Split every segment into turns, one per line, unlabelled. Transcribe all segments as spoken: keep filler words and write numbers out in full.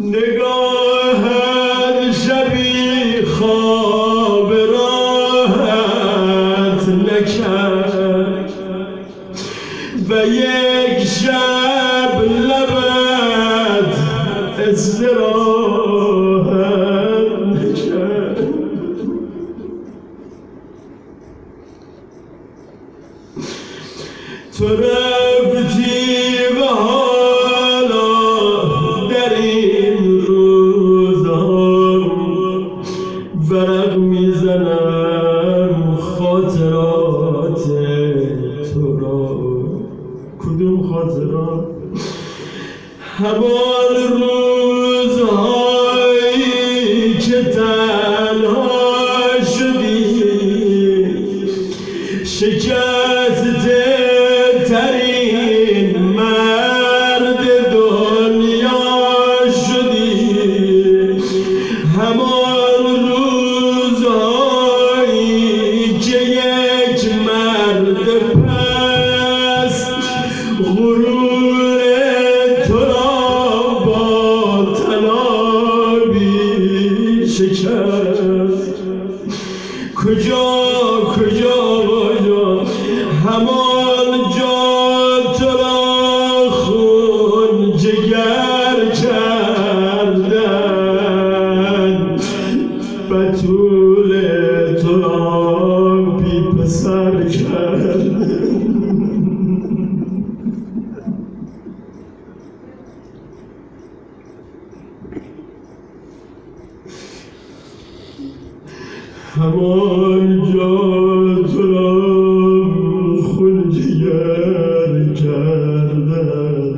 نگاهت شبی خواب راحت نکرد و یک شب لبت استراحت نکرد. تو رفتی و حالا در این روزها ورق میزنم خاطرات تو را. کدوم خاطرات؟ همان روزهایی که تنها شدی، شکست ترین مرد دنیا شدی. همان روزهایی که یک مرد پست غرور تو را با طنابی شکست. کجا کجا کجا همان جا تو را خون جگر کردن، بطول تو را بی پسر کردن. همان جا تو را خون جگر کردن،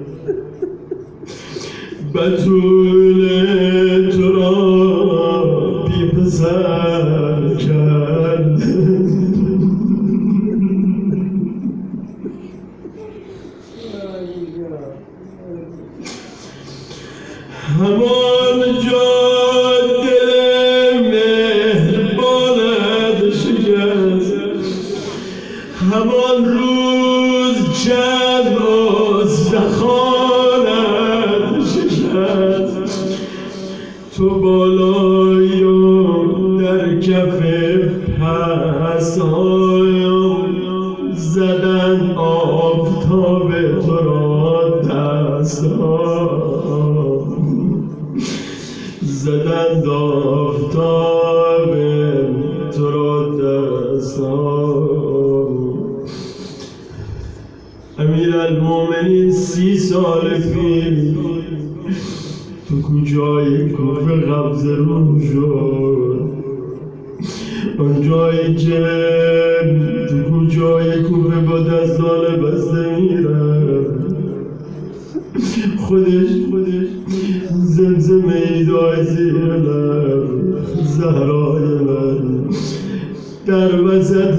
بطول تو را بی پسر کردن. همان جا همان روز چند استخوانت شکست. تو بالای و در کف پسهایم زدن آفتاب تو را دستها، زدن آفتاب تو را دستها. امیرالمومنین سی سال پیش تو کوچه‌های کوفه قبض روح شد. آن جایی که تو کوچه‌های کوفه با دستان بسته میرفت، خودش خودش زمزمه ای داشت زیر لب: زهرای من. در وسط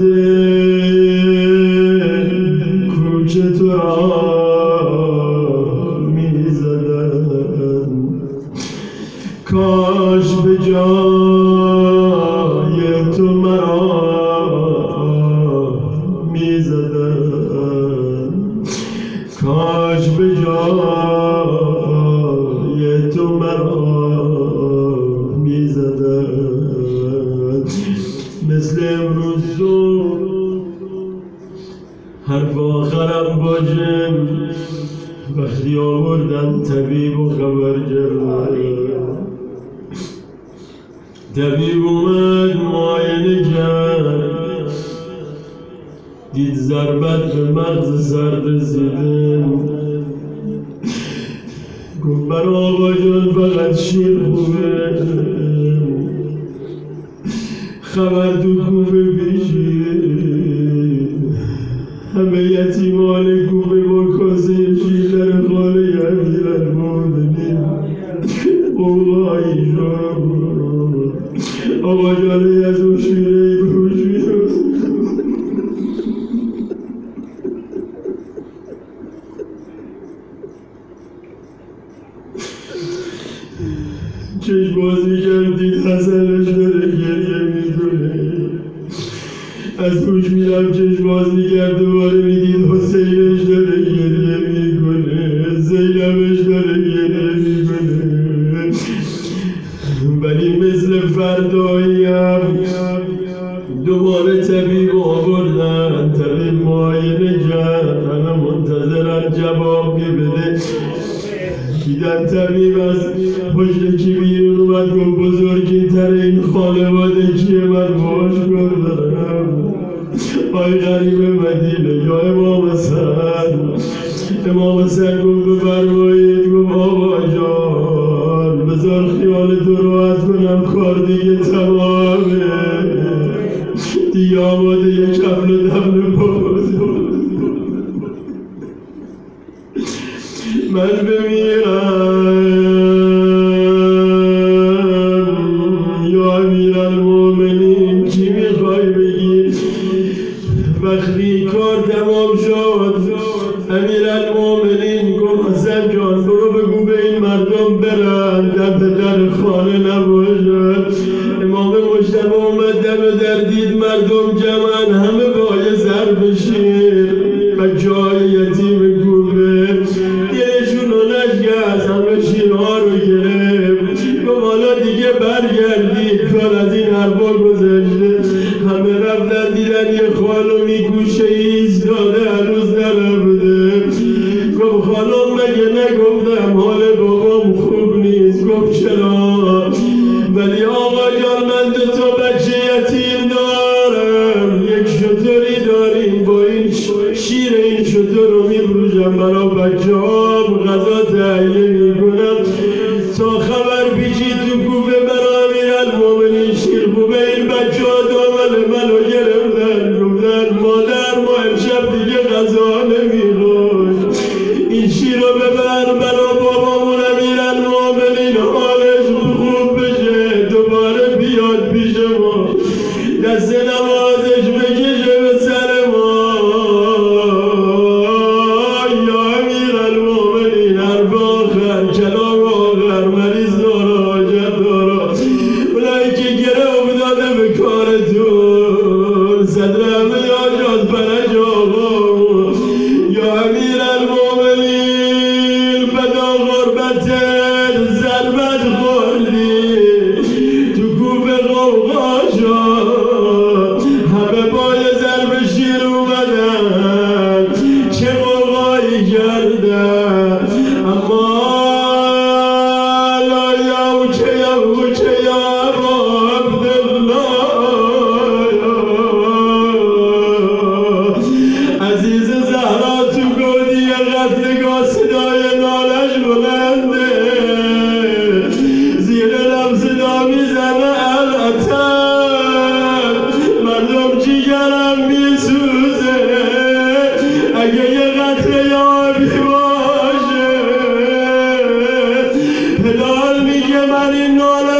کوچه تو را می زدن، کاش به جای تو مرا می زدن، کاش به جای تو مرا می زدن. مثل امروز صبح حرف آخرم باشه وقتی آوردن طبیب و خبر کردن. طبیب اومد معاینه کرد، دید ضربت به مغز سر رسیده. گفت برای آقا جان فقط شیر خوبه، خبر تو کوفه پیشید، همه یتیمان کوفه با کاسه شیر در خانه امیرالمومنین قوقایی شد. آقا جانه از اون شیره گوش میاد. چشم باز میکرد دید حسنش داره گریه میکنه. از هوش میرم چشم باز میکرد دوباره میدید حسینش داره گریه میکنه، زینبش داره گریه میکنه. ولی مثل فرداییم دوباره طبیب آوردن. طبیب معاینه کرد، همه منتظرن جواب بده. دیدن طبیب از پشت کی بیرون اومد گفت بزرگی تر این خانواده کیه؟ من باش گردم آی غریب مدینه یا امام حسن. امام حسن گفت بفرمایید. گفت آقا جان بذار خیال تو راحت کنم، کار دیگه تمامه، دیگه آماده یک کفل و دفن باز. من بمیرم یا امیر المومنین چی میخوای بگی؟ وقتی کار تمام شد امیر المومنین گفت حسن جان برو بگو به این مردم برن دم در خانه نباشد. امام مجتبی اومد دم در دید مردم جمعن، همه با یه ضرب شیر بچه های یتیم گوبه دلشون رو نشکست، همه شیرها رو گرفت. گفت حالا دیگه برگردید، کار از این حرفا گذشته. همه رفتن دیدن یه خانمی گوشه ایستاده هنوز نرفته. گفت خانم مگه نگفتم حال بابام خوب نیست؟ گفت چرا؟ ولی آقا جان من دو تا بچه یتیم دارم، یک شتری داریم، با این شیر این شتر رو میفروشم برای بچه هام غذا تهیه میکنم. تا خبر پیچید تو کوفه برای امیر المومنین شیر خوبه، این بچه ها دامن منو گرفتن گفتن مادر ما امشب دیگه غذا نمیخواد، این شیر رو ببر برای بابامون امیر المومنین حالش خوب بشه دوباره بیاد پیش ما، دست نوازش بکشه به سر ما. یا امیر المومنین حرف آخر، کلام آخر، مریض دارا حاجت دارا، اونایی که گره افتاده به کارتون صدر همه حاجات فرج آقا. یا امیر المومنین بدا غربتت ضربت خوردی تو کوفه قوقا شد، همه با یه ضرب شیر اومدن چه قوقایی کردن. اما لا یا چه یا چه یا ابا عبدالله عزیز زهرا تو گودی قتلگاه صدای نالش بلنده، زیر لب صدا میزنه العتب، مردم جیگرم میسوزه اگه یه قتل یابی باشه. پدر میگه من این ناله